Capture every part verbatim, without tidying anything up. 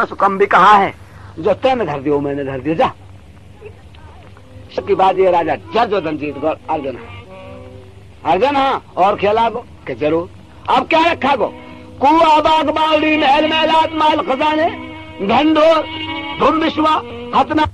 सुकम भी कहा है, जो तैने धर दियो मैंने धर दियो, जा। की बात ये राजा जर्जोधन जीत गो अर्जुन अर्जुन हाँ और खेला गो कि जरूर। अब क्या रखा गो? कुआ बाग बावड़ी महल महलात माल खजाने धंधोर धुम विश्वा हतना।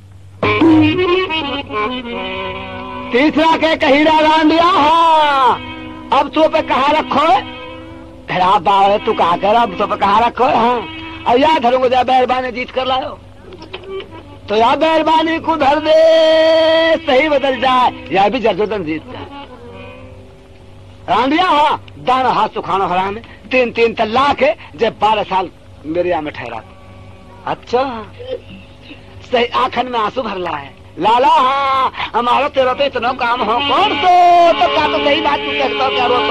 तीसरा के कहीरा रांडिया हाँ अब तो पे कहा रखो फिर आप बावड़े तू कहा कर अब तो पे कहा रखो हाँ अब याद धरूंगा जा मेहरबानी जीत कर लाओ तो या मेहरबानी को धर दे सही बदल जाए या भी जर्जोधन जीत जाए। रांडिया हाँ दाना हाथ सुखाना हरा में तीन तीन तलाक है जब बारह साल मेरे यहाँ में ठहरा। अच्छा सही आखन में आंसू भर ला है लाला हाँ हमारा तेरा तो इतना काम हो कौन तो तो क्या तो सही बात तू कहता क्या रो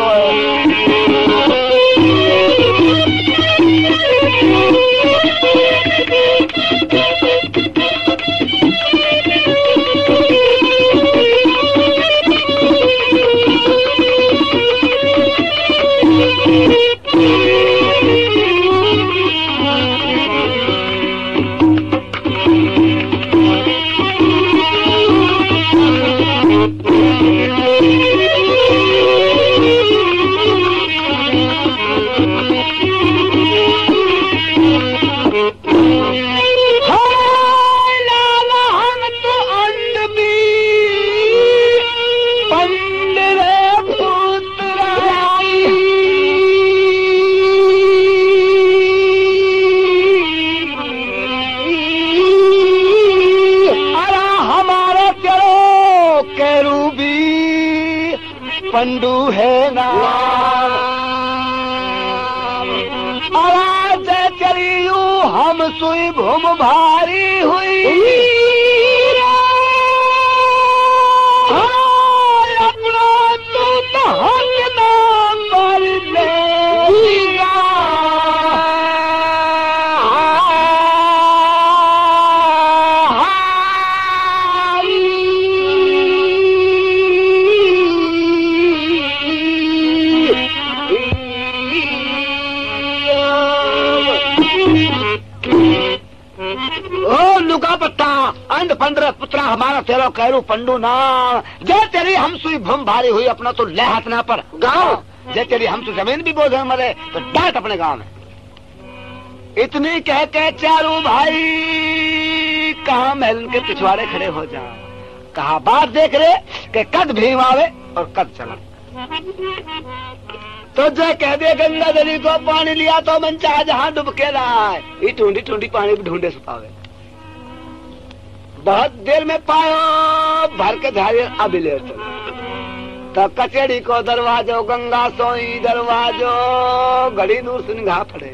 पंडू है नाम आवाज चलियो हम सुई भूम भारी हुई अपना तू तो हक नाम पर लेगा अंध पंद्रह पुत्रा हमारा तेरो कैरू पंडू ना जे तेरी हम सुई भूम भारी हुई अपना तो ले हाथ ना पर गाँव जे तेरी हम तो जमीन भी बोझ मरे तो डांट अपने गाँव में। इतनी कह के चारों भाई कहा महल के पिछवाड़े खड़े हो जाओ कहा बात देख रहे कि कद भीम आवे और कद चला तो जे कह दे गंगा नदी को पानी लिया तो मन चाह जहाँ डूब के रहा है ये टूंडी टूंडी पानी भी ढूंढे सुपावे बहुत देर में पायो भर के धारे अभी ले तो कचेड़ी को दरवाजो गंगा सोई दरवाजो घड़ी दूर से निगाह पड़े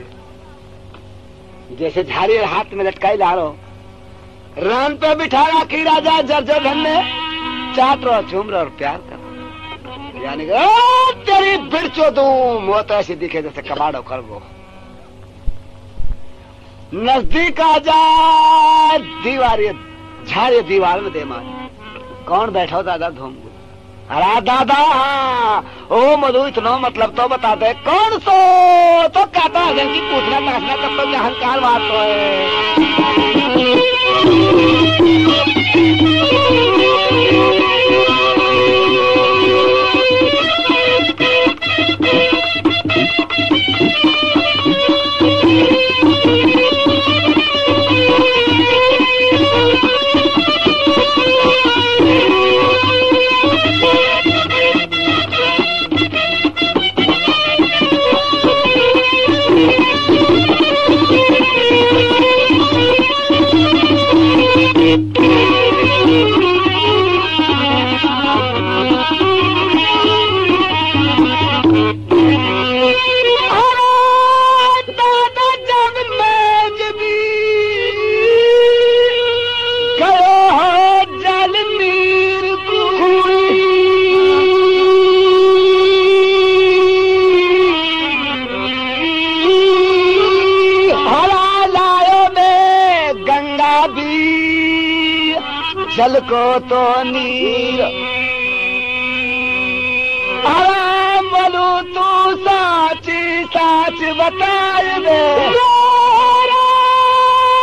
जैसे झाड़ी हाथ में लटकाई ला रो रान पे बिठा रखी राजा जर्जोधन ने चाट रो झूम रो और प्यार कर यानी तेरी बिरचो दूम वो तो ऐसी दिखे जैसे कबाड़ो कर गो नजदीक आ जा दीवार झाड़िए दीवार में दे मार कौन बैठा हो दादा धूम अरे दादा ओ मधु इतना मतलब तो बता दे कौन सो तो कहता है कि पूछना ताछना तब तो अहंकार बात तो है। जल को तो नीर आराम बोलू तू साची साच बताए दे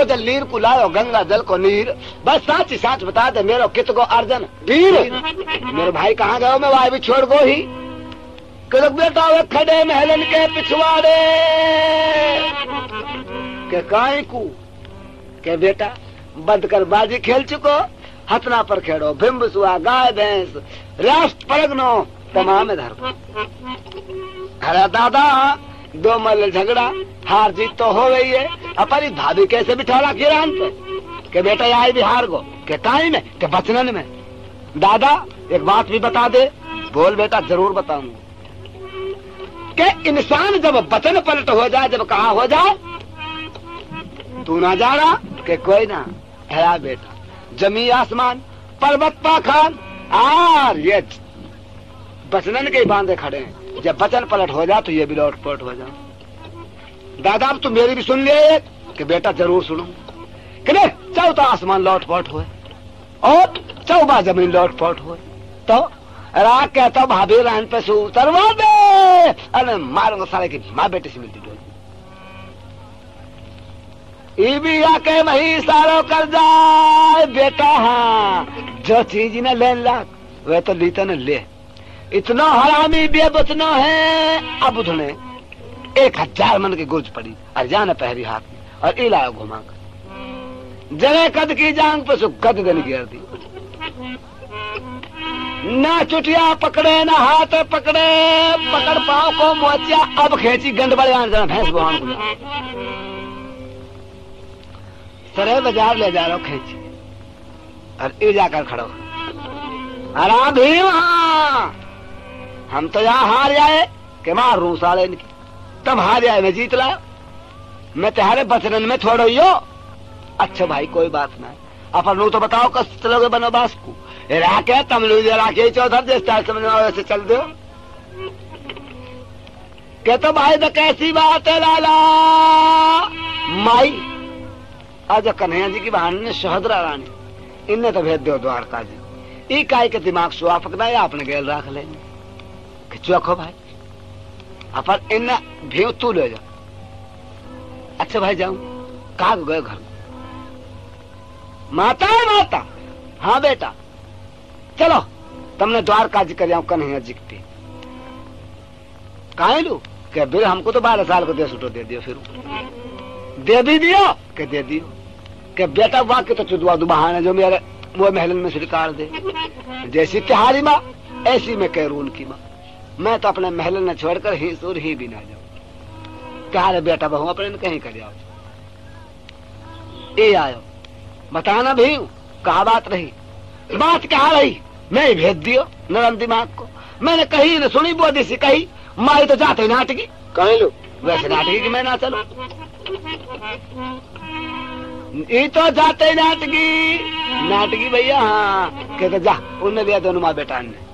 जो जल नीर को लायो गंगा जल को नीर, बस साच साच बता दे मेरो कित को अर्जन वीर। मेरे भाई कहाँ गयो मैं वाय भी छोड़ गो ही, बेटा वे खड़े महलन के पिछवाड़े के काई को के बेटा बंद कर बाजी खेल चुको, हथना पर खेड़ो बिंब सुआ गाय भैंस राष्ट्र परगनो तमाम धर। अरे दादा दो मल झगड़ा हार जीत तो हो गई है, अपनी भाभी कैसे बिठाला किरान पे के बेटा आई भी हार गो के काई में के बचनन में। दादा एक बात भी बता दे। बोल बेटा जरूर बताऊंगा। कि इंसान जब बचन पलट हो जाए, जब कहा हो जाए तू ना जाना कि कोई ना है बेटा, जमी आसमान पर्वत पाखान आर ये बचनन के बांधे खड़े हैं। जब बचन पलट हो जाए तो ये भी लौट पलट हो जाए। दादा अब तू मेरी भी सुन ले कि बेटा जरूर सुनो कि चौथा आसमान लौट पलट हुए और चौबा जमीन लौट पलट हुए तो राग कहता भाभी रहन पे सू उतरवा दे, अरे मारूंगा सारे की माँ बेटे से मिलती डोल। ई भी आके वही सारो कर जाए बेटा। हाँ जो चीज न ले लाख वह तो लीता न ले। इतना हरामी बेबचना है। अब उठने एक हजार मन की गुर्ज पड़ी और जान पहरी हाथ में और इलाया घुमा कर जरे कद की जांग पे सु कद गन गिर दी। ना चुटिया पकड़े ना हाथ पकड़े, पकड़ पाओ को मोचिया अब खेची गंड बड़े आन भैंस बुहान को सरे बाजार ले जा रहा खेची और ये जाकर खड़ो। आराम भी वहां हम तो यहाँ हार जाए कि मार रू साले इनकी, तब हार जाए मैं जीत लाया। मैं तुम्हारे बचरन में छोड़ो यो। अच्छा भाई कोई बात ना, अपन रू तो बताओ कस चलोगे बनोबास को। राके तमिल राके चौधर जिस टाइम समझ वैसे चल दो के तो भाई तो कैसी बात है लाला माई। आज कन्हैया जी की बहन ने शहदरा रानी इनने तो भेज दो द्वारका जी। ई काय के दिमाग सुहा पकड़ा या अपने गेल रख लेंगे चौखो भाई अपन इन भी तू ले जा। अच्छा भाई जाऊं कहा गए घर माता है माता। हाँ बेटा चलो तुमने द्वारका जी कर कन्हैया जी की कहा लू क्या बिल हमको तो बारह साल को दे सुटो दे दियो फिर दे भी दियो के दे दियो के बेटा वाक्य तो चुदवा दू बहाने जो मेरे वो महलन में स्वीकार दे। जैसी तिहारी माँ ऐसी मैं कैरून की माँ। मैं तो अपने महलन न छोड़कर ही सुर ही भी ना जाऊं। क्या बेटा बहू अपने कहीं कर जाओ। ये आयो बताना भी कहा बात रही, बात कहा रही मैं ही भेज दियो नरम दिमाग को। मैंने कही न सुनी बोधी सी कही माई तो जाते नाटकी कहीं लो वैसे नाटकी कि मैं ना चलो। ये तो जाते नाटकी नाटकी भैया। हाँ कहते जा उनने दिया दोनों माँ बेटा ने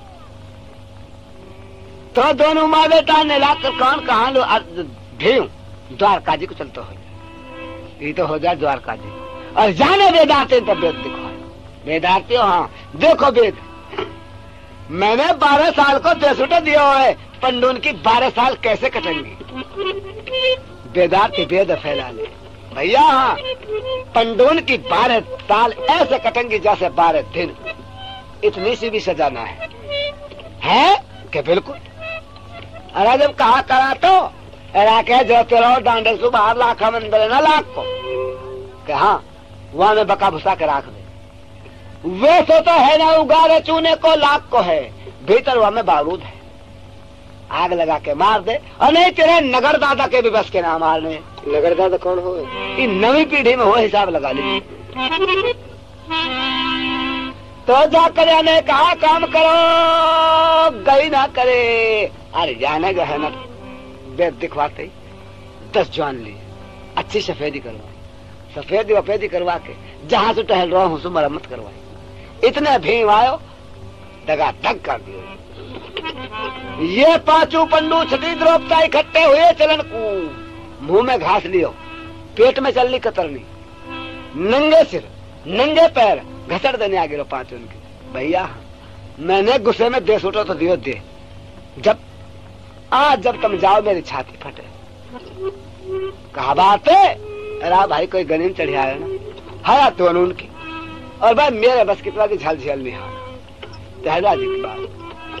तो दोनों माँ बेटा ने लाकर कौन कहा लो भेऊ द्वारका जी को चलते हो ये तो हो जाए द्वारका जी और जाने वेदांते तब वेद दिखो वेदांति हो। हाँ देखो वेद मैंने बारह साल को देसुटा दिया है पंडून की बारह साल कैसे कटेंगी। वेदांति वेद फैला ले भैया। हाँ पंडून की बारह साल ऐसे कटेंगी जैसे बारह दिन। इतनी सी भी सजाना है है कि बिल्कुल। अरे जब कहा करा तो अरे कह जो तेरा डांडे सु बाहर लाखा मंदिर ना लाख को कि हाँ वहां में बका भुसा के राख दे। वैसे तो है ना उगारे चूने को लाख को है भीतर वहां में बारूद है आग लगा के मार दे। और नहीं तेरे नगर दादा के भी बस के ना मारने। नगर दादा कौन हो नवी पीढ़ी में हो हिसाब लगा ली तो जाकर ने कहा काम करो गई ना करे। अरे जाने गए ना बेद दिखवाते दस जवान लिए अच्छी सफेदी करवाई सफेदी वफेदी करवा के जहां से टहल रहा हूं मरम्मत करवाई। इतने भीम आयो दगा दग कर दियो। ये पांचों पंडू छठी द्रोपता इकट्ठे हुए चलन को मुंह में घास लियो पेट में चलनी कतरनी नंगे सिर नंगे पैर घसड़ देने आ गिरो पांचों उनके। भैया मैंने गुस्से में दे सुटो तो दियो दे। जब आज जब तुम जाओ मेरी छाती फटे कहा बात है अरे भाई कोई गनीम चढ़ी आया ना, हया तो उनकी, और भाई मेरे बस कितना की झल झल नहीं हाँ तेरा जी की बात।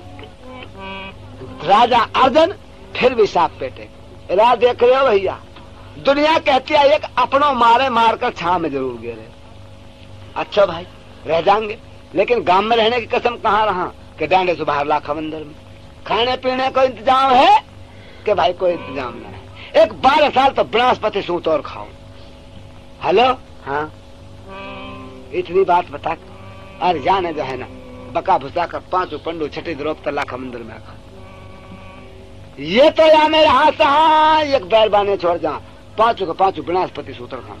राजा अर्जुन फिर भी साफ पेटे। राज देख रहे हो भैया, दुनिया कहती है एक अपनों मारे मारकर छां में जरूर गिरे। अच्छा भाई रह जाएंगे, लेकिन गांव में रहने की कसम कहाँ रहा कि डांडे से बाहर लाखा मंदिर में। खाने पीने को इंतजाम है कि भाई कोई इंतजाम ना है। एक बारह साल तो बृहस्पति सूत और खाओ। हेलो हाँ इतनी बात बता, अरे जाने जो है ना बका भुसा कर पांचों पंडू छठी द्रोप लाखा मंदिर में आखा। ये तो या मेरे हाथ से हाँ एक बैर बाने छोड़ जा, पांचों के पांचों बृहस्पति सूत्र खाओ।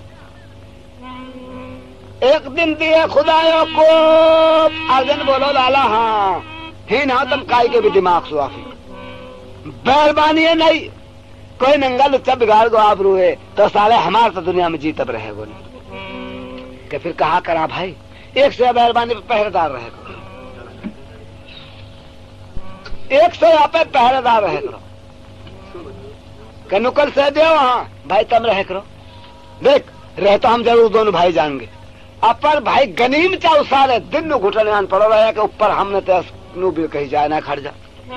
एक दिन दिए खुदायों को अर्जुन बोलो लाला हाँ ही ना तुम काई के भी दिमाग सुआफी बैरबानी है नहीं, कोई नंगा लुच्चा बिगाड़ गो आप रूए तो साले हमारे तो दुनिया में जीतब रहेगो नहीं। कि फिर कहा करा भाई एक सौ बैरबानी पे पहरेदार रहेगो, एक सौ यहाँ पे पहरेदार रहे करो कि नुकल से दे वहां भाई तुम रहे करो। देख रहे तो हम जरूर दोनों भाई जाएंगे, अपर भाई गनीम चाहो सारे दिन नु घुटने आन पड़ो रहे कि ऊपर हमने तो नु भी कहीं जाए ना खड़ जा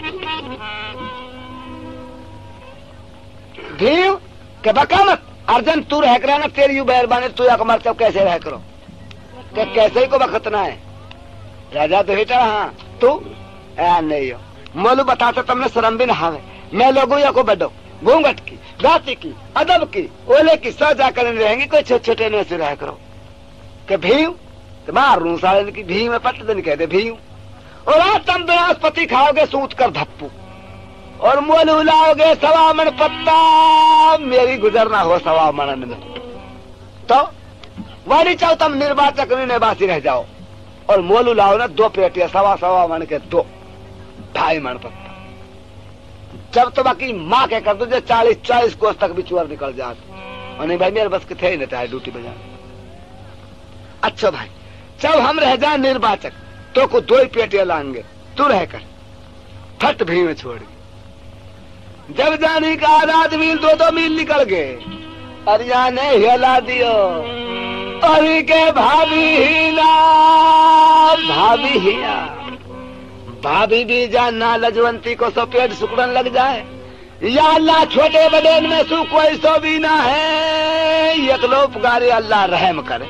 भीव के बका मत। अर्जुन तू रह कर ना तेरी यू बैरबानी तू या मर चौ कैसे रह करो कि कैसे ही को बखतना है। राजा तो हिटा हाँ तू ऐ नहीं हो मोलू बताते तुमने शर्म भी नहावे। मैं लोगों या को बढ़ो घूंघट की जाति की अदब की ओले की सजा करने रहेंगे, कोई छोटे छोटे में से रह करो कि भीव तो मार रू सारे की भी में पट दिन कहते भीव। और आज तुम बृहस्पति खाओगे सूत कर धप्पू और मोल उलाओगे सवा मन पत्ता, मेरी गुजरना हो सवा मन में तो वाली चाहो तुम निर्वाचक निर्वासी रह जाओ और मोल उलाओ ना दो पेटिया सवा सवा मन के दो ढाई मन पत्ता। जब तो बाकी माँ के कर दो जो चालीस चालीस कोस तक भी चुअर निकल जाते और नहीं भाई मेरे बस के थे ही नहीं था ड्यूटी बजा। अच्छा भाई जब हम रह जाए निर्वाचक तो को दो ही पेटियां लाएंगे तू रहकर फट भी में छोड़ गई। जब जाने का आजाद मील दो दो मील निकल गए अरिया ने हिला दियो अरे के भाभी ही ना भाभी ही ना भाभी भी जानना लजवंती को सो पेट सुकड़न लग जाए। या अल्लाह छोटे बड़े में सु कोई सो भी ना है, एकलो पुकारे अल्लाह रहम करे।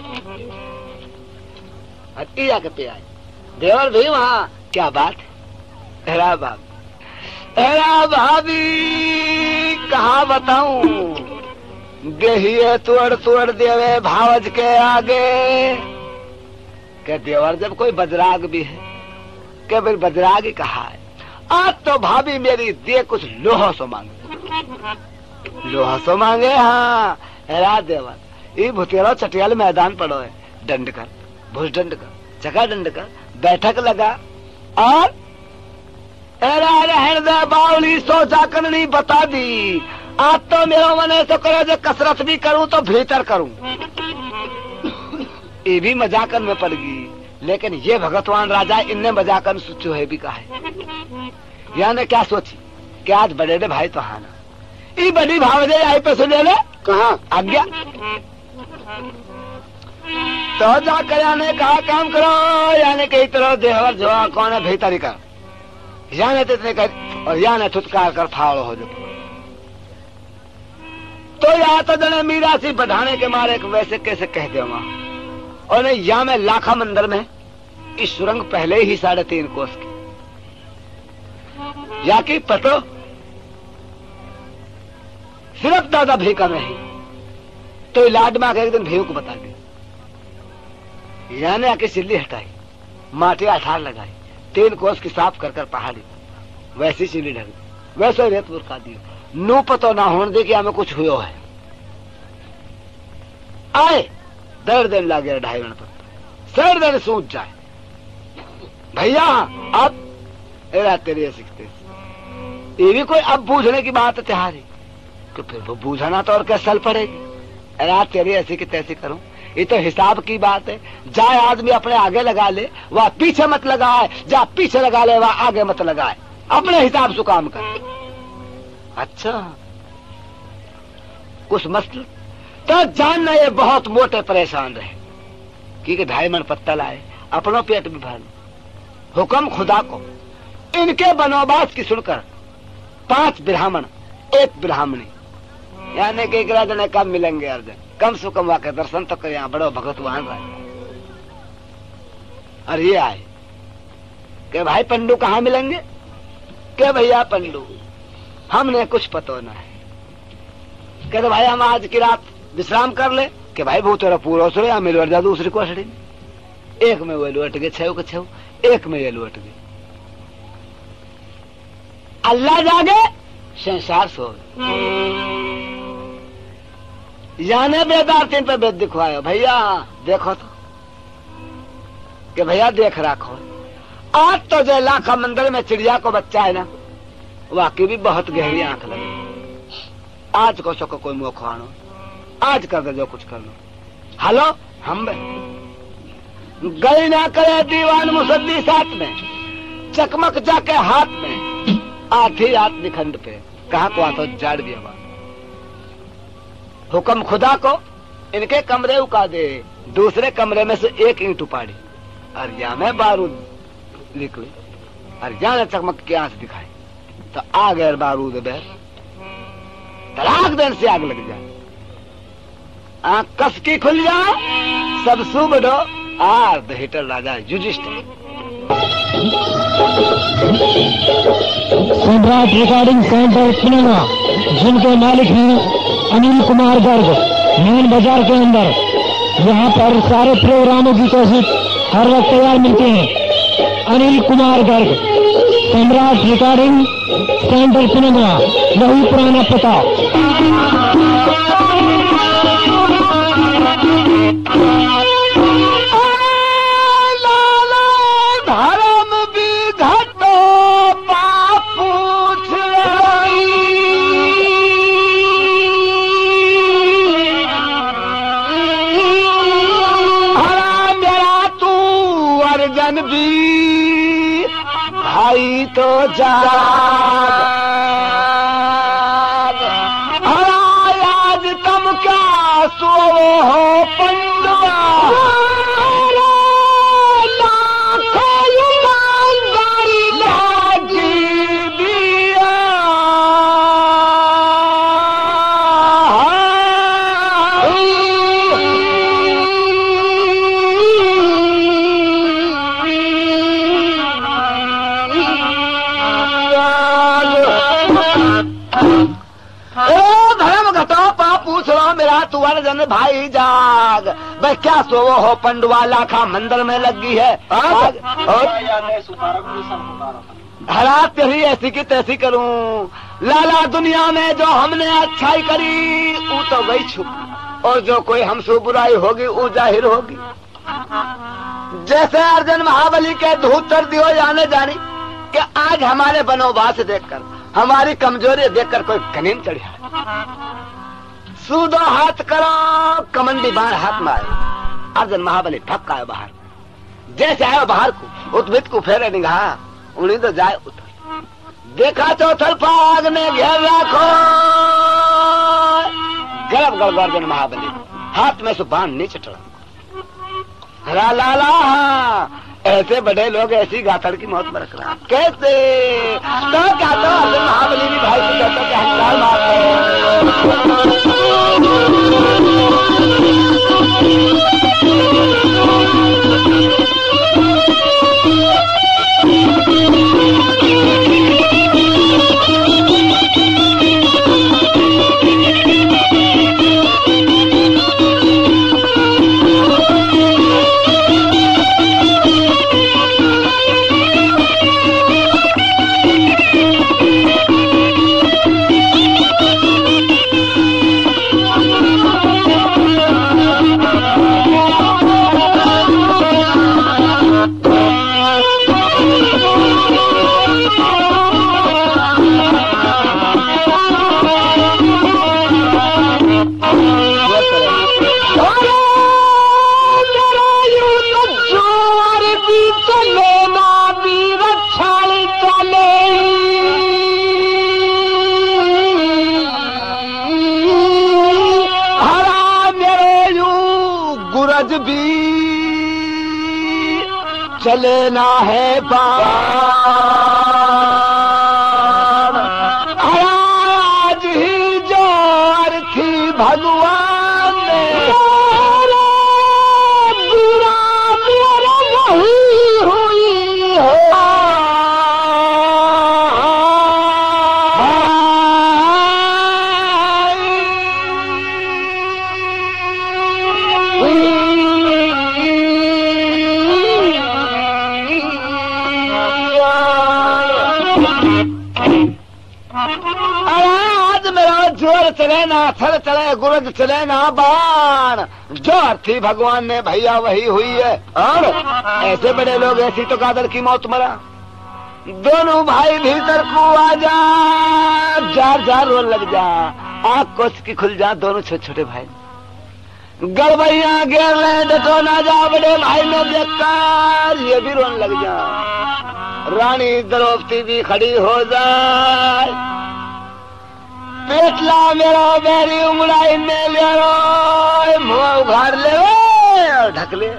हटिया के पे आए देवर भी वहाँ क्या बात है। हेरा बाप हेरा भाभी कहा बताऊं देहिए तोड़ तोड़ देवे भावज के आगे के देवर जब कोई बजराग भी है के फिर बजराग ही कहा है। आज तो भाभी मेरी दे कुछ लोहा सो मांगे लोहा सो मांगे हाँ हेरा देवर ये भुतेरा चटियाल मैदान पड़ो है दंड कर भुज दंड कर जगह दंड कर बैठक लगा और एरा रहन दे बावली सोचा करनी बता दी। आज तो मेरा मन ऐसा करे जो कसरत भी करूं तो भीतर करूं। ये भी मजाकन में पड़ गई, लेकिन ये भगतवान राजा इनने मजाकन सोचो है भी कहा है। यानी क्या सोची कि आज बड़े ने भाई तो हाना ये बड़ी भावजे आई पे सुने ले कहा आज्ञा तो जाकर यानी कहा काम करो यानी कई तरह देवर जो कौन है भीतर कर यानी तो इतने कर और यानी छुटकार कर फावड़ो हो जाए। तो या तो जने मीरा सी बढ़ाने के मारे वैसे कैसे कह दे वहां और नहीं या मैं लाखा मंदिर में इस सुरंग पहले ही साढ़े तीन कोस की या कि पतो सिर्फ दादा भीका में ही तो लाड में एक दिन भीव को बता दी यानी आके सिल्ली हटाई माटी अठार लगाई तीन कोस की साफ कर कर पहाड़ी वैसी सिल्ली ढकी वैसे रेत बुरका दी नू पतो ना होने दे कि हमें कुछ हुआ है। आए दर दिन लागे ढाई मिनट पर सर दिन सूझ जाए भैया अब एरा तेरे सीखते ये भी कोई अब बूझने की बात है तुम्हारी तो फिर वो बूझना तो और क्या सल पड़ेगी। रात तेरी ऐसी की तैसी करूं ये तो हिसाब की बात है। जाए आदमी अपने आगे लगा ले वह पीछे मत लगाए, जा पीछे लगा ले वह आगे मत लगाए, अपने हिसाब से काम कर। अच्छा कुछ मसल तो जानना ये बहुत मोटे परेशान रहे कि ढाई मन पत्ता लाए अपनों पेट में भर। हुक्म खुदा को इनके बनोबास की सुनकर पांच ब्राह्मण एक ब्राह्मणी यानी कि एक राजन कब मिलेंगे अर्जुन, कम से कम वाके दर्शन तो करे, यहाँ बड़ो भगत वहां आए। और ये आए कि भाई पंडू कहाँ मिलेंगे? के भैया पंडू हमने कुछ पता ना है। कहते भाई हम आज की रात विश्राम कर ले। कि भाई वो तेरा पूरा सो यहाँ मिल जा दूसरी कोठड़ी में। एक में वो लौट गए छव के छव, एक में ये लौट गए। अल्लाह जागे संसार सो। जाने बेदार तीन पे बेद दिखवायो भैया देखो तो कि भैया देख रखो। आज तो जो लाखा मंदिर में चिड़िया को बच्चा है ना वाकई भी बहुत गहरी आंख लगे। आज को सको कोई मुंह खुआनो, आज कर दे जो कुछ कर लो। हेलो हम गई ना करे दीवान मुसद्दी साथ में, चकमक जाके हाथ में, आठी हाथ निखंड पे कहा को आतो जाड़ दिया बात। हुक्म खुदा को इनके कमरे उका दे, दूसरे कमरे में से एक ईंट उपाड़ी और या में बारूद निकले और जाने चकमक की आंख दिखाई तो आ गए बारूद बह तलाक देन से आग लग जाए। आंख कस की खुल जाए सब सुबडो आर द हिटर राजा Yudhishthir. Samrat recording centre cinema जिनके मालिक हैं अनिल कुमार गर्ग, मेन बाजार के अंदर। यहाँ पर सारे प्रोग्रामों की कैसेट हर वक्त तैयार मिलते हैं। अनिल कुमार गर्ग, सम्राट रिकॉर्डिंग सेंटर सिनेमा, वही पुराना पता। भाई तो जाग आज तुम क्या सो हो पंडवा जन भाई जाग। भाई क्या सोवो हो पंडवा लाखा मंदिर में लगी है आग। और हालात तेरी ऐसी की तैसी करूं लाला दुनिया में जो हमने अच्छाई करी वो तो गई छुप और जो कोई हमसे बुराई होगी वो जाहिर होगी। जैसे अर्जुन महाबली के धूत कर दियो जाने जानी कि आज हमारे बनोबास देखकर हमारी कमजोरी देखकर कोई कनीम चढ़िया सूदो हाथ करो कमंडी बाहर हाथ में आए। अर्जुन महाबली ठक आयो बाहर, जैसे आयो बाहर को उद्भिद को फेरे निगाह उन्हीं तो जाए उतर देखा चौथल पाग ने घेर रखो गर्भ गर्भ। अर्जुन महाबली हाथ में से बाण नीचे चढ़ा ला ला ला ऐसे बड़े लोग ऐसी गाथड़ की मौत में रख रहा कैसे? तो क्या तो अर्जुन महाबली भी भाई को कहता कि हथियार मारते भी चले ना है बाण, आज ही जो अर्थी भगवान ने बुरा मेरा वही हुई है। आज मेरा जोर चले ना थल चले गुरज चले ना बाण, जो अर्थी भगवान ने भैया वही हुई है। और ऐसे बड़े लोग ऐसी तो कादर की मौत मरा। दोनों भाई भीतर को आ जा, जार जार रोन लग जा, आँख कोच की खुल जा दोनों छोटे छोटे भाई। गड़बैया घेर ले डटो ना जा बड़े भाई ने देखकर ये भी रोन लग जा। रानी द्रौपदी भी खड़ी हो जाए, पेटला मेरा बैरी उंगलाई में ले रो, मुंह उघाड़ ले और ढक ले।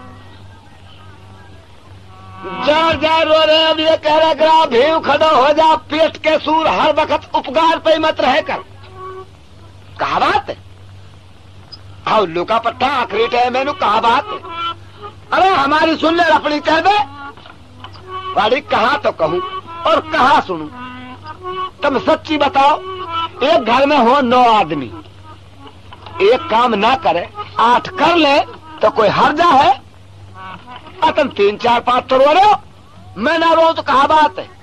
जार जार रो रहे अब ये कह रहा करा भीव खड़ो हो जा, पेट के सूर हर वक्त उपकार पे मत रह कर। कहा बात है आओ लुका पट्टा आखिरी टाइम मैनू कहा बात है। अरे हमारी सुन ले अपनी कह दे वाड़ी, कहा तो कहूं और कहा सुनूं। तुम सच्ची बताओ, एक घर में हो नौ आदमी, एक काम ना करे आठ कर ले तो कोई हर्जा है? और तुम तीन चार पांच तो रो रहे हो, मैं ना रो तो कहा बात है।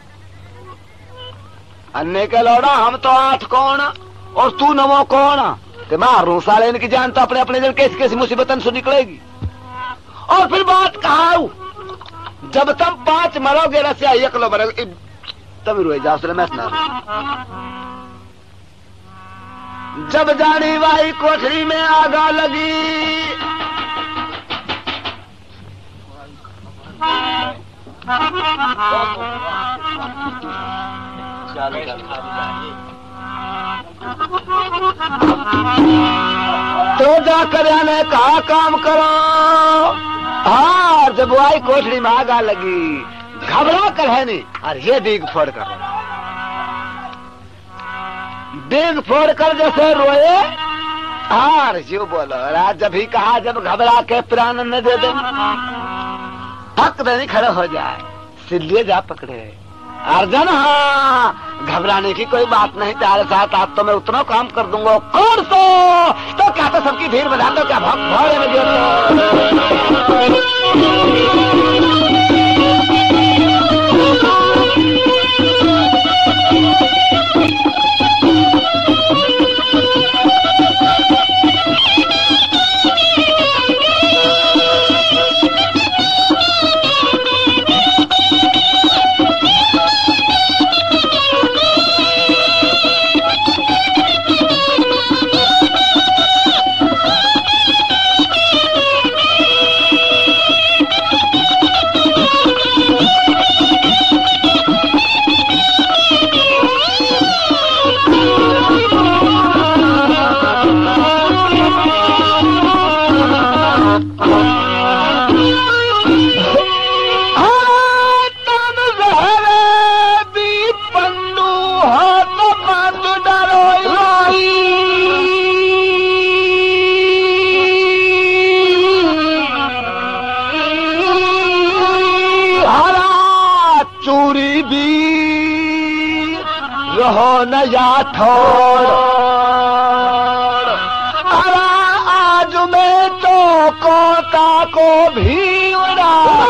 अन्य के लौड़ा हम तो आठ कौन और तू नवो कौन, ते मारू साले इनकी जान तो अपने अपने दिन कैसी कैसी मुसीबतन से निकलेगी। और फिर बात कहा, जब तुम पांच मरोगे रसिया एक लो मरोगे तब रोए जाओ सर मैं सुना। जब जानी वाई कोठरी में आगा लगी, तो जाकर ने कहा काम करो। हाँ जब वाई कोठरी में आगा लगी, घबरा कर है नहीं और ये दीग फोड़ कर दीग फोड़ कर जैसे रोए। हार जो बोलो राज जब ही कहा, जब घबरा के प्राण न दे दे हक नहीं खड़े हो जाए, सिल्लिए जा पकड़े अर्जन। हाँ घबराने की कोई बात नहीं, तेरे साथ आज तो मैं उतना काम कर दूंगा। कौन सो तो क्या तो सबकी भीड़ बजा दो, क्या भक्त भोड़े में दे न या ठोर। अरे आज मैं तो कोता को भी उड़ा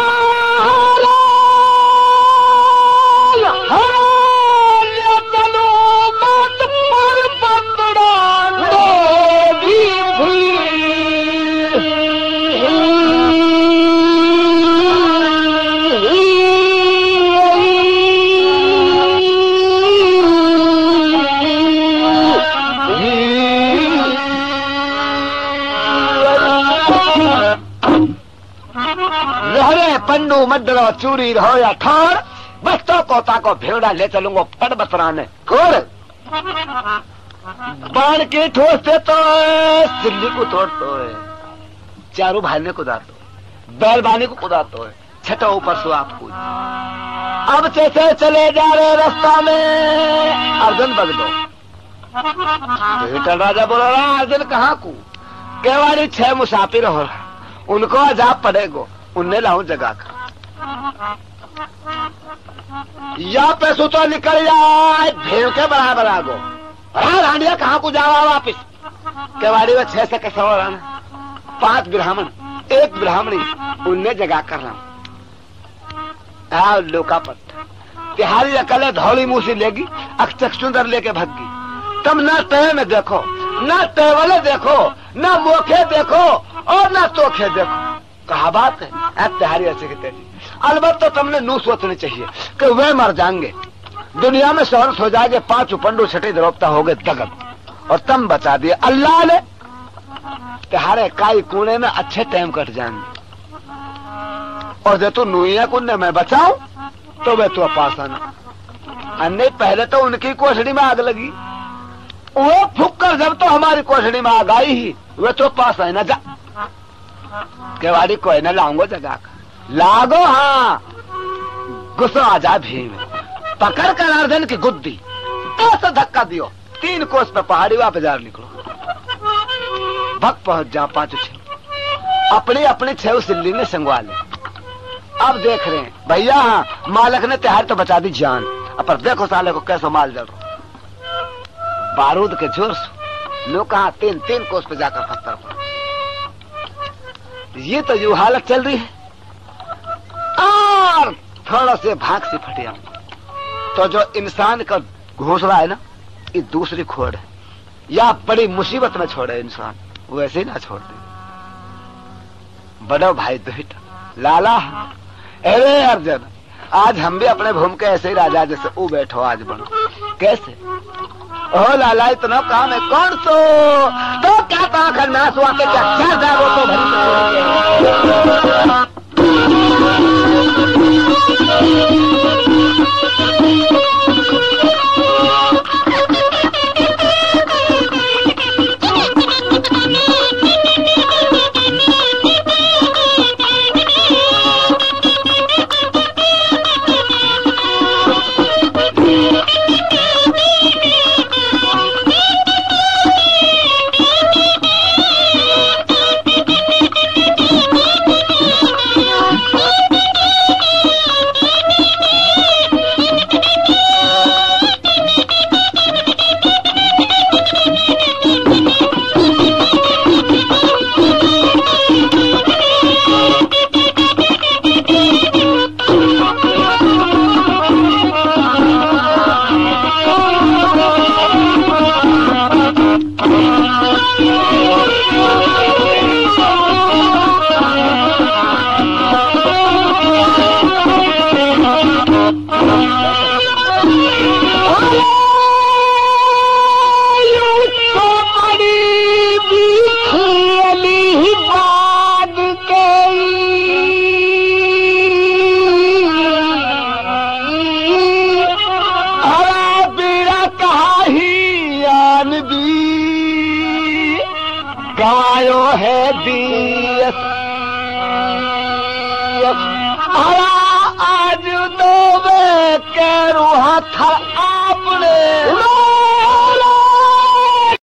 पंडू मद्दलो चूरी रहो या ठार, बस तो कोता को भेड़ा ले चलूंगा पड़ बसराने। खोर बाण के ठोस से तो सिल्ली को तोड़ तो है, चारों भाई ने कुदार दो, बैलबानी को कुदार दो, छठा ऊपर सो आप कूद। अब जैसे चले जा रहे रास्ता में अर्जुन बग दो। हिटल राजा बोला रहा अर्जुन कहाँ को? केवाड़ी छह मुसाफिर हो रहा, उनको अजाब पड़ेगो, उन्हें लाऊं जगा कर। या पे सुतो निकल जाए भेड़ के बराबर आगो। हाँ रांडिया कहाँ को जावा वापिस? केवाड़ी में छह से कैसा हो रहा ना, पांच ब्राह्मण एक ब्राह्मणी, उन्हें जगा कर रहा हूं। लोका पट तिहारी अकले धौली मुंह से लेगी, अक्षक सुंदर लेके भगी। तुम न तय में देखो, न तेवले देखो, न मोखे देखो और न तोखे देखो। कहा बात है अब तिहारी ऐसे की तेजी। अलबत्त तो तुमने नू सोचनी चाहिए कि वे मर जाएंगे, दुनिया में सहर्ष हो जाएंगे, पांच पंडू छठे द्रोपता हो गए दगन, और तुम बचा दिए अल्लाह ने। तिहारे काई कूने में अच्छे टाइम कट जाएंगे, और जो तू नुइया कुंडे में बचाओ तो वे तो पास आना। अन्य पहले तो उनकी कोठड़ी में आग लगी, वो फूक कर जब तो हमारी कोठड़ी में आग आई ही, वे तो पास आए ना। जा केवाड़ी कोई न लाऊंगो जगा कर लागो। हाँ गुस्सा आ जा भीम, पकड़ कर अर्जुन की गुद्दी ऐसा धक्का दियो, तीन कोस पे पहाड़ी वापस जा निकलो, भग पहुंच जा पांचों छह। अपनी अपनी छह सिल्ली ने संगवा ले। अब देख रहे हैं भैया, हाँ मालक ने तिहारी तो बचा दी जान, पर देखो साले को कैसा माल जल रहा, बारूद के जोर से लोग कहा तीन तीन कोस पे जाकर पत्थर पर। ये तो जो हालत चल रही है, और थोड़ा से भाग से फटिया तो जो इंसान का घोंसला है ना, ये दूसरी खोड़ है, या बड़ी मुसीबत में छोड़े इंसान, वैसे ही ना छोड़ दे। बड़ो भाई दुहिट लाला, अरे अर्जुन आज हम भी अपने भूम के ऐसे ही राजा जैसे ऊ बैठो आज बनो। कैसे? ओ लाला इतना काम है कौन सो? तो क्या पाखर नास हुआ के क्या चार जागो तो भरी। गवायो है दियस आज दो वे के रूहा था आपने